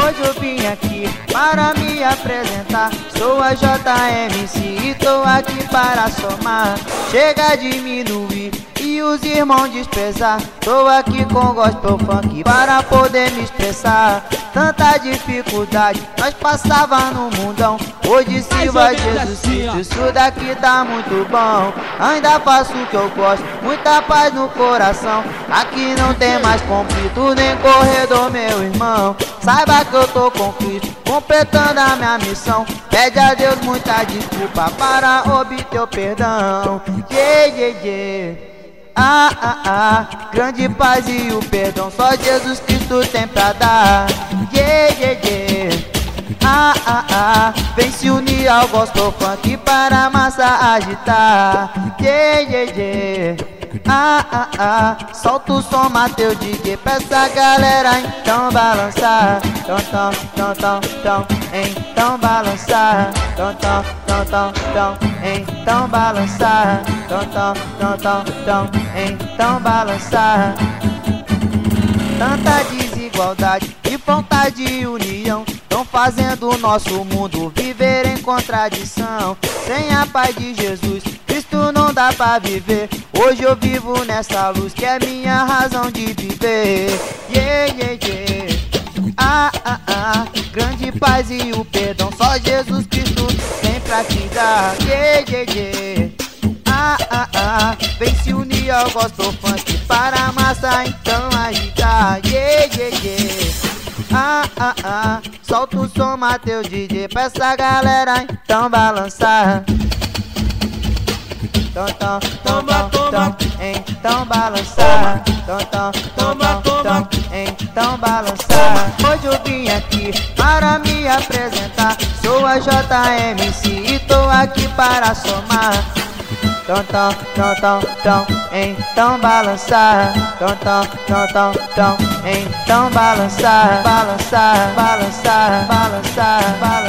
Hoje eu vim aqui para me apresentar. Sou a JMC e tô aqui para somar. Chega a diminuir e os irmãos desprezar. Tô aqui com gospel funk para poder me expressar. Tanta dificuldade nós passava no mundão. Hoje sirva Jesus Cristo, isso daqui tá muito bom. Ainda faço o que eu gosto, muita paz no coração. Aqui não tem mais conflito nem corredor, meu irmão. Saiba que eu tô com Cristo, completando a minha missão. Pede a Deus muita desculpa para obter o perdão. Grande paz e o perdão só Jesus Cristo tem pra dar. Vem se unir ao gospel funk para a massa agitar. Solta o som, Mateus DJ, pra essa galera então balançar. Então balançar. Então balançar. Então balançar. Tanta desigualdade e falta de união tão fazendo o nosso mundo viver em contradição. Sem a paz de Jesus Cristo não dá pra viver. Hoje eu vivo nessa luz que é minha razão de viver. Grande paz e o perdão só Jesus Cristo tem pra te dar. Vem se unir ao gospel funk para a massa então agitar. Solta o som, Mateus DJ, pra essa galera então balançar. Então balançar. Então balançar. Hoje eu vim aqui para me apresentar. Sou a JMC e tô aqui para somar. Então balançar. Então balançar. Balançar.